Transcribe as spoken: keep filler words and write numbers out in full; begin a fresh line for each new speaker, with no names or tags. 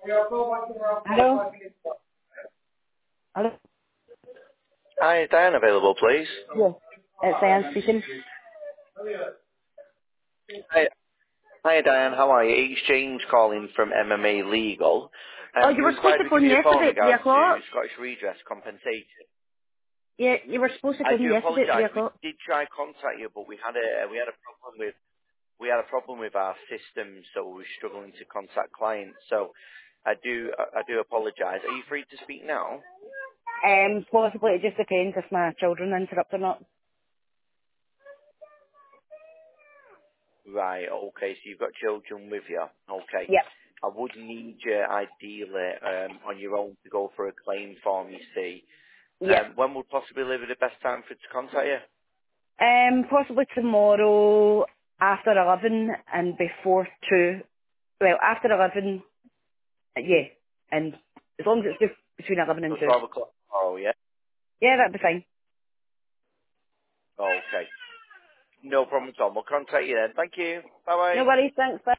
Hello? Hello?
Hi, is Diane available, please?
Yeah. It's Diane speaking.
Hi, hi Diane, how are you? It's James calling from M M A Legal.
Oh,
Um,
you
you
were supposed
inquired
to
we give
phone
you a call in
yesterday at three
regards to
o'clock?
Scottish Redress compensation.
Yeah, you were supposed to
I
phone me
do
yesterday at three
apologise. We
o'clock.
did try contact you, but we had a we had a problem with we had a problem with our system, so we were struggling to contact clients. So I do I do apologise. Are you free to speak now?
Um, possibly, it just depends if my children interrupt or not.
Right, okay, so you've got children with you. Okay.
Yep.
I would need you ideally um, on your own to go for a claim form, you see.
Yep.
Um, when would possibly be the best time for it to contact you?
Um, possibly tomorrow after eleven and before two. Well, after eleven, uh, yeah. And as long as it's just between eleven and
So
two.
twelve o'clock tomorrow, yeah?
Yeah, that'd be fine.
Okay. No problem at all. We'll contact you then. Thank you. Bye-bye.
No worries, thanks, bye.